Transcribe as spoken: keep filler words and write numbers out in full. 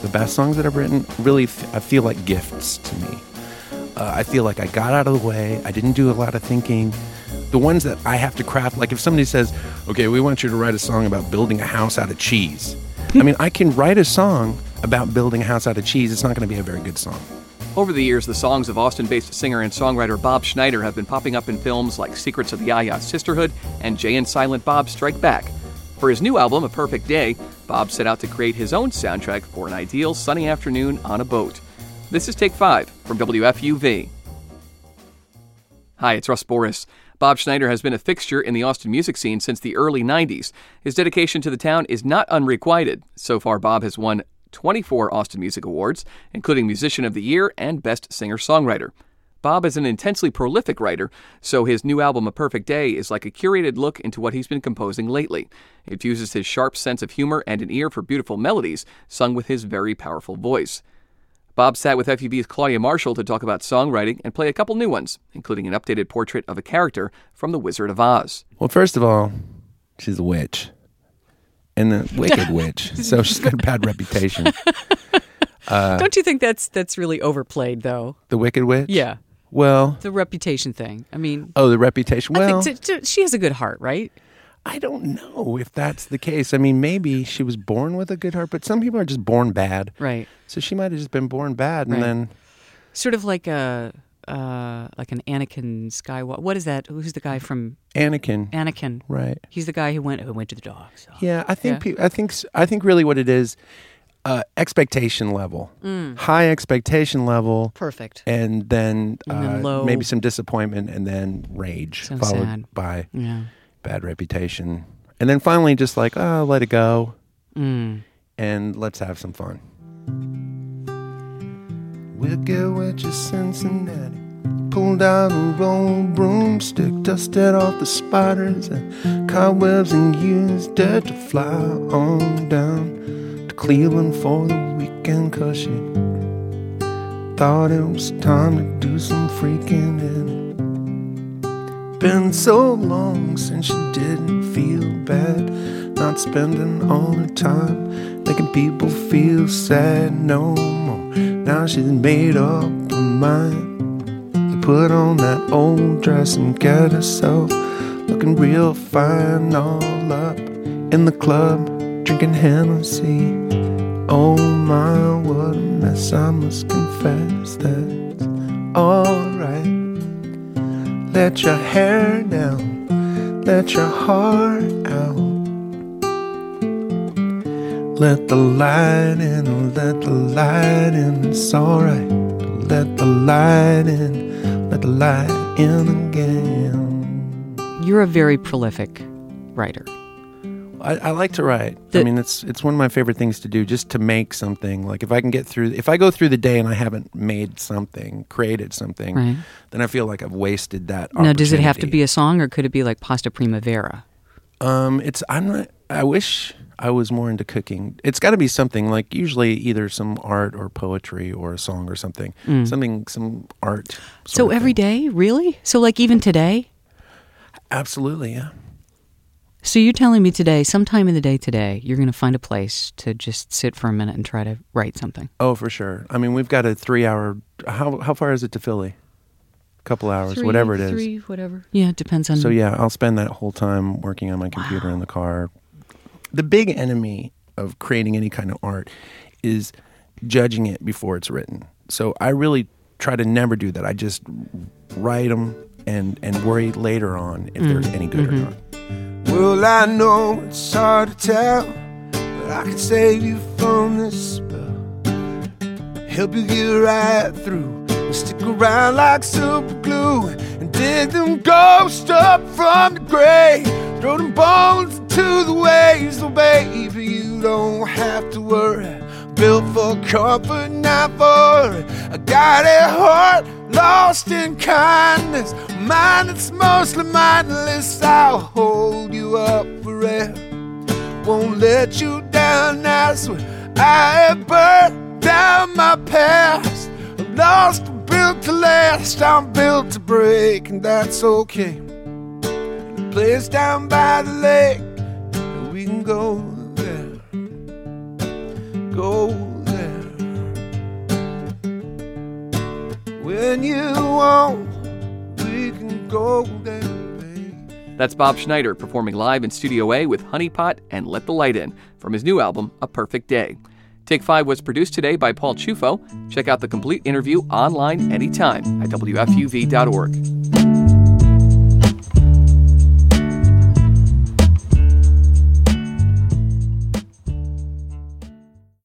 the best songs that I've written, really f- I feel like gifts to me. Uh, I feel like I got out of the way. I didn't do a lot of thinking. The ones that I have to craft, like if somebody says, okay, we want you to write a song about building a house out of cheese. I mean, I can write a song about building a house out of cheese. It's not going to be a very good song. Over the years, the songs of Austin-based singer and songwriter Bob Schneider have been popping up in films like Secrets of the Ya-Ya Sisterhood and Jay and Silent Bob Strike Back. For his new album, A Perfect Day, Bob set out to create his own soundtrack for an ideal sunny afternoon on a boat. This is Take Five from W F U V. Hi, it's Russ Boris. Bob Schneider has been a fixture in the Austin music scene since the early nineties. His dedication to the town is not unrequited. So far, Bob has won twenty-four Austin Music Awards, including Musician of the Year and Best Singer-Songwriter. Bob is an intensely prolific writer, so his new album, A Perfect Day, is like a curated look into what he's been composing lately. It uses his sharp sense of humor and an ear for beautiful melodies, sung with his very powerful voice. Bob sat with F U V's Claudia Marshall to talk about songwriting and play a couple new ones, including an updated portrait of a character from The Wizard of Oz. Well, first of all, she's a witch. And the wicked witch. So she's got a bad reputation. Uh, Don't you think that's that's really overplayed, though? The wicked witch? Yeah. Well. The reputation thing. I mean. Oh, the reputation. Well. I think t- t- she has a good heart, right? I don't know if that's the case. I mean, maybe she was born with a good heart, but some people are just born bad. Right. So she might have just been born bad, and right. then sort of like a uh, like an Anakin Skywalker. What is that? Who's the guy from Anakin? Anakin. Right. He's the guy who went who went to the dogs. So. Yeah, I think yeah. Pe- I think I think really what it is, uh, expectation level, mm. high expectation level, perfect, and then, and then uh, low. maybe some disappointment, and then rage, so followed sad. by yeah. bad reputation. And then finally, just like, oh, let it go, mm. and let's have some fun. Wicked witch of Cincinnati pulled out her old broomstick, dusted off the spiders and cobwebs, and used it to fly on down to Cleveland for the weekend, 'cause she thought it was time to do some freaking in it. Been so long since she didn't feel bad, not spending all her time making people feel sad no more. Now she's made up her mind to put on that old dress and get herself looking real fine, all up in the club, drinking Hennessy. Oh my, what a mess, I must confess that's alright. Let your hair down, let your heart out. Let the light in, let the light in, it's alright. Let the light in, let the light in again. You're a very prolific writer. I, I like to write. The, I mean, it's it's one of my favorite things to do, just to make something. Like if I can get through, if I go through the day and I haven't made something, created something, right. then I feel like I've wasted that Now, does it have to opportunity. be a song, or could it be like Pasta Primavera? Um, it's I'm not. I wish I was more into cooking. It's got to be something like usually either some art or poetry or a song or something. Mm. Something, some art. sort So of every thing. day, really? So like even today? Absolutely, yeah. So you're telling me today, sometime in the day today, you're going to find a place to just sit for a minute and try to write something? Oh, for sure. I mean, we've got a three-hour. How how far is it to Philly? A couple hours, three, whatever it is. Three, whatever. Yeah, it depends on. So yeah, I'll spend that whole time working on my computer Wow. in the car. The big enemy of creating any kind of art is judging it before it's written. So I really try to never do that. I just write them and, and worry later on if Mm. they're any good Mm-hmm. or not. Well, I know it's hard to tell, but I can save you from this spell. Help you get right through. Stick around like super glue and dig them ghosts up from the grave. Throw them bones into the waves. So baby, you don't have to worry. Built for comfort, not for it. I got a heart lost in kindness, mind that's mostly mindless. I'll hold you up forever, won't let you down. I swear I have burned down my past. I'm lost, built to last. I'm built to break, and that's okay. Place down by the lake, and we can go there. Go there. When you want, we can go there, babe. That's Bob Schneider performing live in Studio A with Honey Pot and Let the Light In from his new album, A Perfect Day. Take Five was produced today by Paul Chufo. Check out the complete interview online anytime at W F U V dot org.